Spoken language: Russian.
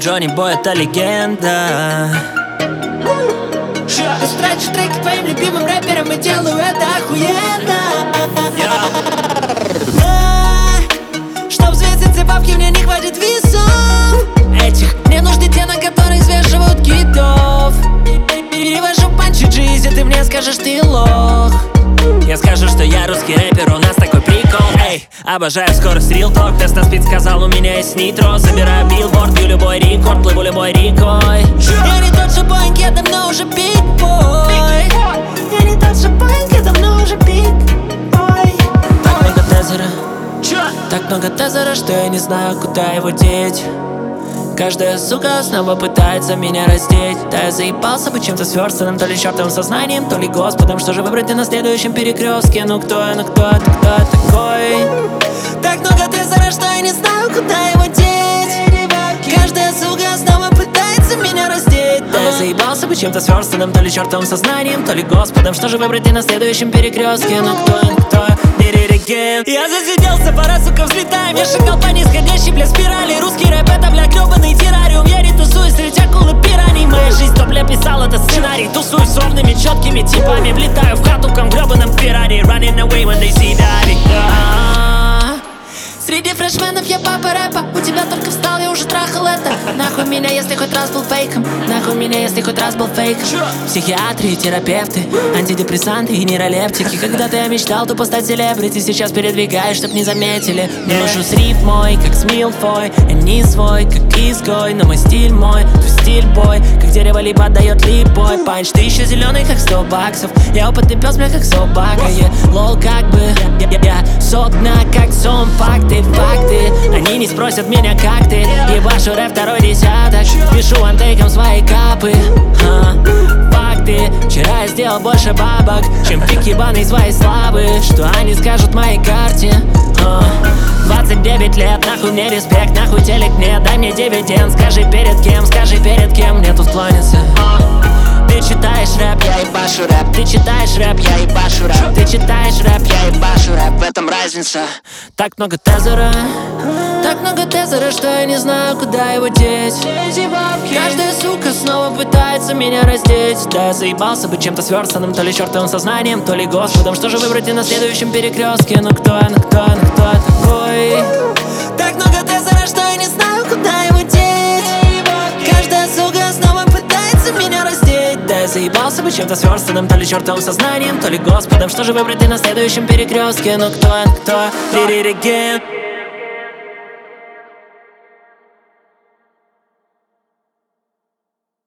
Джонни Бой — это легенда. Ты стратишь треки твоим любимым рэперам и делаю это охуенно. Чтоб взвесить бабки, мне не хватит весов этих. Мне нужны те, на которые взвешивают китов. Перевожу панчи Джизи, ты мне скажешь, ты лох. Я скажу, что я русский рэпер, у нас такой прикол. Эй, обожаю скорость, real talk. Теста спид сказал, у меня есть нитро. Собираю билборд, бью любой рекорд, плыву любой рекой. Я не тот же боинг, я давно уже big boy. Я не тот же боинг, я давно уже big boy. Так много тезера, так много тезера, что я не знаю, куда его деть. Каждая сука снова пытается меня раздеть. Да я заебался быть чем-то сверстанным, то ли чертовым сознанием, то ли Господом. Что же выбрать на следующем перекрестке? Ну кто я, кто такой? Так много тезера, что я не знаю, куда его деть. Каждая сука снова пытается меня раздеть. Да я заебался быть чем-то сверстанным, то ли чертовым сознанием, то ли Господом. Что же выбрать на следующем перекрестке? Ну кто я, Я засиделся, пора, сука, взлетаем. Я шагал по нисходящей, бля, спирали. Русский рэп — это, бля, гребаный террариум. Я не тусуюсь среди акулы пираний. Моя жизнь, то, бля, писал это сценарий. Тусуюсь с ровными, четкими типами. Влетаю в хату, ком гребаным Феррари. Running away when they see daddy. Среди фрешменов я папа рэпа. У тебя только встал, я уже трахал это. Нахуй меня, если хоть раз был фейком. Нахуй меня, если хоть раз был фейком. Психиатры, терапевты, антидепрессанты и нейролептики. Когда-то я мечтал тупо стать селебрити. Сейчас передвигаюсь, чтоб не заметили. Не ношу сриф мой, как с Милфой. Я не свой, как изгой. Но мой стиль мой, твой стиль бой. Как дерево липа отдает липой. Панч, ты еще зеленый, как 100 баксов. Я опытный пес, бля, как собака. Лол, как бы я согна, как зомб-факты. Факты, они не спросят меня, как ты. Ебашу рэп второй десяток. Пишу антейком свои капы. Факты, вчера я сделал больше бабок, чем пик ебаный своей славы. Что они скажут в моей карте? 29 лет, нахуй мне респект, нахуй телек нет. Дай мне дивиденд, скажи перед кем мне тут кланяться. Ты читаешь рэп, я ебашу рэп. Ты читаешь рэп, я ебашу рэп. Ты читаешь рэп, я ебашу рэп. В этом разница. Так много тезера, что я не знаю, куда его деть. Каждая сука снова пытается меня раздеть. Да я заебался быть чем-то сверстанным, то ли чертовым сознанием, то ли Господом. Что же выбрать на следующем перекрестке? Ну кто я, такой? Так много тезера, что я не знаю, куда его деть. Каждая сука снова пытается меня раздеть. Да я заебался быть чем-то сверстанным, то ли чертовым сознанием, то ли Господом. Что же выбрать на следующем перекрестке? Ну кто я, Did it again.